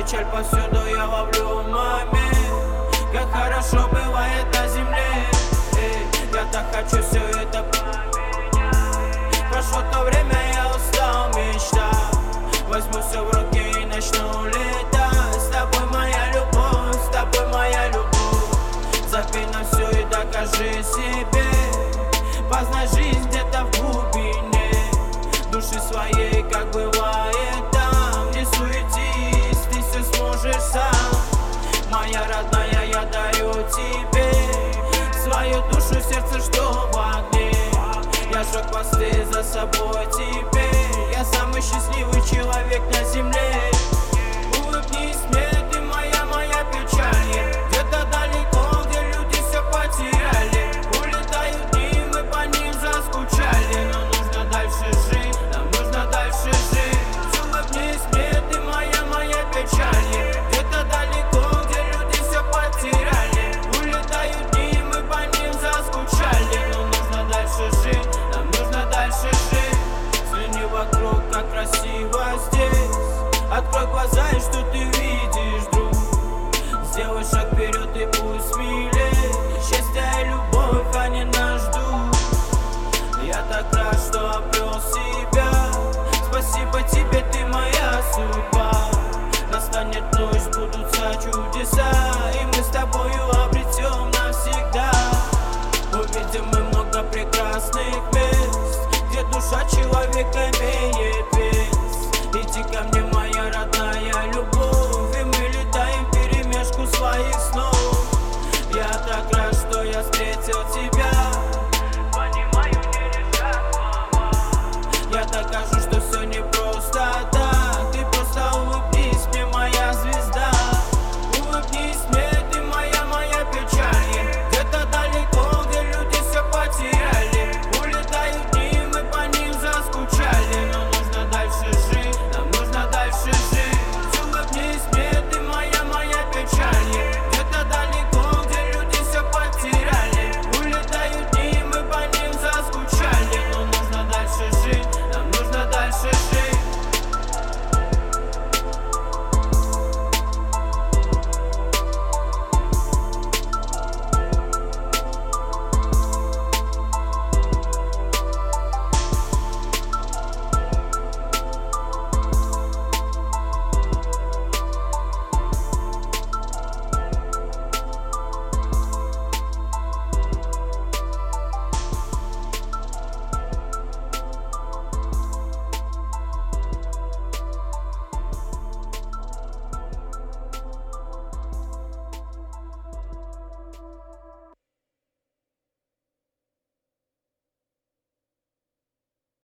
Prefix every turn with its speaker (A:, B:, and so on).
A: Печаль повсюду я ловлю момент, как хорошо бывает на земле. Я так хочу все это поменять. Прошло то время, я устал мечтать. Возьму все в руки и начну летать. С тобой моя любовь, с тобой моя любовь. Забей на все и докажи себе. Познай жизнь где-то в глубине души своей, как бывает там. Не суетись, ты все сможешь сам. Моя родная, я дарю тебе свою душу, сердце, что в огне. Я жег посты за собой теперь. Я самый счастливый человек на земле. Улыбнись мне, ты моя печаль. Где-то далеко, где люди все потеряли. Улетают дни, мы по ним заскучали. Но нужно дальше жить, нам нужно дальше жить. Улыбнись мне, ты моя печаль. Где-то далеко, где люди все потеряли. Улетают дни, мы по ним заскучали. Но нужно дальше жить, нам нужно дальше жить. Взгляни вокруг, как красиво здесь. Открой глаза, и что ты